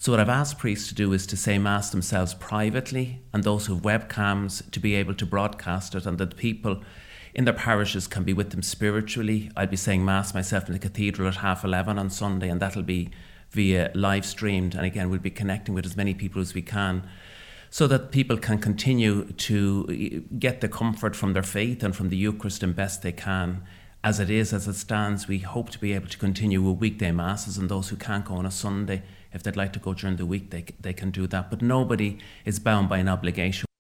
So what I've asked priests to do is to say Mass themselves privately, and those who have webcams to be able to broadcast it, and that people in their parishes can be with them spiritually. I'll be saying Mass myself in the cathedral at 11:30 on Sunday, and that'll be via live streamed. And again, we'll be connecting with as many people as we can, so that people can continue to get the comfort from their faith and from the Eucharist in best they can. As it stands, we hope to be able to continue with weekday Masses, and those who can't go on a Sunday, if they'd like to go during the week, they can do that. But nobody is bound by an obligation.